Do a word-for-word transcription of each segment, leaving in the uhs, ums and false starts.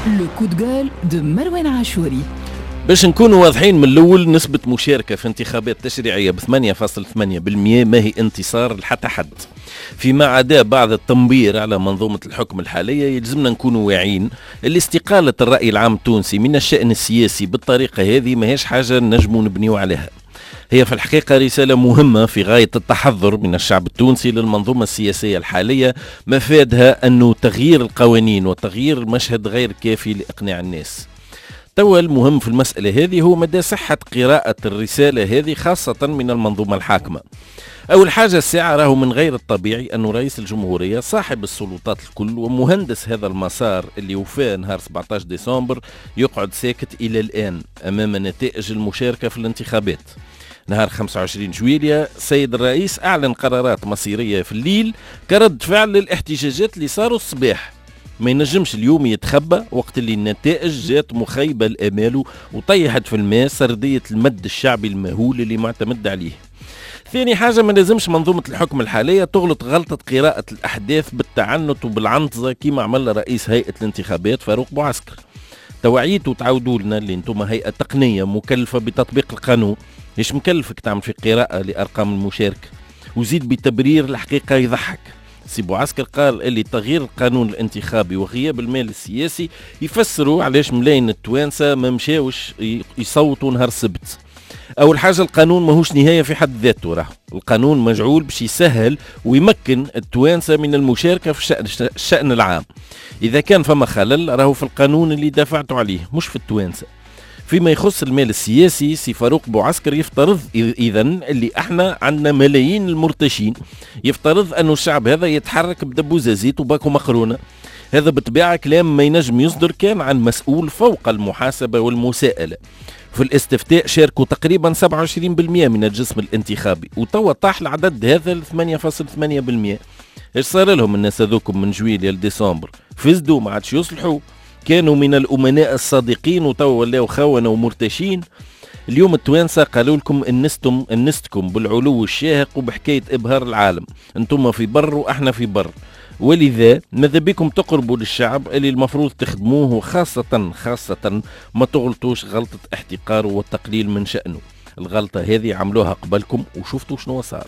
لو كو دو جول دو مروان عاشوري. باش نكونوا واضحين من الأول، نسبة مشاركة في انتخابات تشريعية ب ثمانية فاصلة ثمانية بالمئة ما هي انتصار لحتى حد، فيما عدا بعض التنبير على منظومة الحكم الحالية. يلزمنا نكونوا واعيين اللي استقالة الرأي العام التونسي من الشأن السياسي بالطريقة هذه ما هيش حاجة نجموا نبنيو عليها. هي في الحقيقة رسالة مهمة في غاية التحذر من الشعب التونسي للمنظومة السياسية الحالية، مفادها أنه تغيير القوانين وتغيير المشهد غير كافي لإقناع الناس. توا المهم في المسألة هذه هو مدى صحة قراءة الرسالة هذه خاصة من المنظومة الحاكمة. أول حاجة الساعة راهو من غير الطبيعي أن رئيس الجمهورية صاحب السلطات الكل ومهندس هذا المسار اللي وفاه نهار سبعة عشر ديسمبر يقعد ساكت إلى الآن أمام نتائج المشاركة في الانتخابات. نهار خمسة وعشرين جويلية سيد الرئيس أعلن قرارات مصيرية في الليل كرد فعل للاحتجاجات اللي صاروا الصباح. ما ينجمش اليوم يتخبى وقت اللي النتائج جات مخيبة الأمال وطيحت في الماء سردية المد الشعبي المهول اللي معتمد عليه. ثاني حاجة، ما لازمش منظومة الحكم الحالية تغلط غلطة قراءة الأحداث بالتعنت وبالعنطزة كما عمل رئيس هيئة الانتخابات فاروق بوعسكر. توعيتوا تعودوا لنا اللي انتم هيئة تقنية مكلفة بتطبيق القانون، مش مكلفك تعمل في قراءة لأرقام المشاركة وزيد بتبرير الحقيقة يضحك. سي بوعسكر قال اللي تغيير القانون الانتخابي وغياب المال السياسي يفسروا علاش ملايين التوانسة ما مشاوش يصوتوا نهار السبت. أول حاجة القانون ماهوش نهاية في حد ذاته، راه القانون مجعول باش يسهل ويمكن التوانسة من المشاركة في الشأن, الشأن العام. إذا كان فما خلل راهو في القانون اللي دافعتوا عليه مش في التوانسة. فيما يخص المال السياسي سي فاروق بوعسكر يفترض إذن اللي احنا عندنا ملايين المرتشين، يفترض أنه الشعب هذا يتحرك بدبوزة زيت وباكو مقرونة. هذا بطبيعة كلام ما ينجم يصدر كان عن مسؤول فوق المحاسبة والمساءلة. في الاستفتاء شاركوا تقريبا سبعة وعشرين بالمئة من الجسم الانتخابي وتوا طاح العدد هذا ل ثمانية فاصلة ثمانية بالمئة. ايش صار لهم الناس هذوكم من جويلية لديسمبر؟ فزدوا ما عادش يصلحوا، كانوا من الأمناء الصادقين وتوا ولاو خونة ومرتشين. اليوم التوانسة قالوا لكم انستم انستكم بالعلو الشاهق وبحكاية إبهار العالم، انتم في بر وإحنا في بر، ولذا ماذا بكم تقربوا للشعب اللي المفروض تخدموه، وخاصة خاصة ما تغلطوش غلطة احتقار والتقليل من شأنه. الغلطة هذه عملوها قبلكم وشفتوا شنو صار.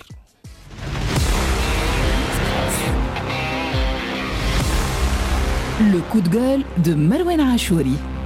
لو كو دو جول دو مروان عاشوري.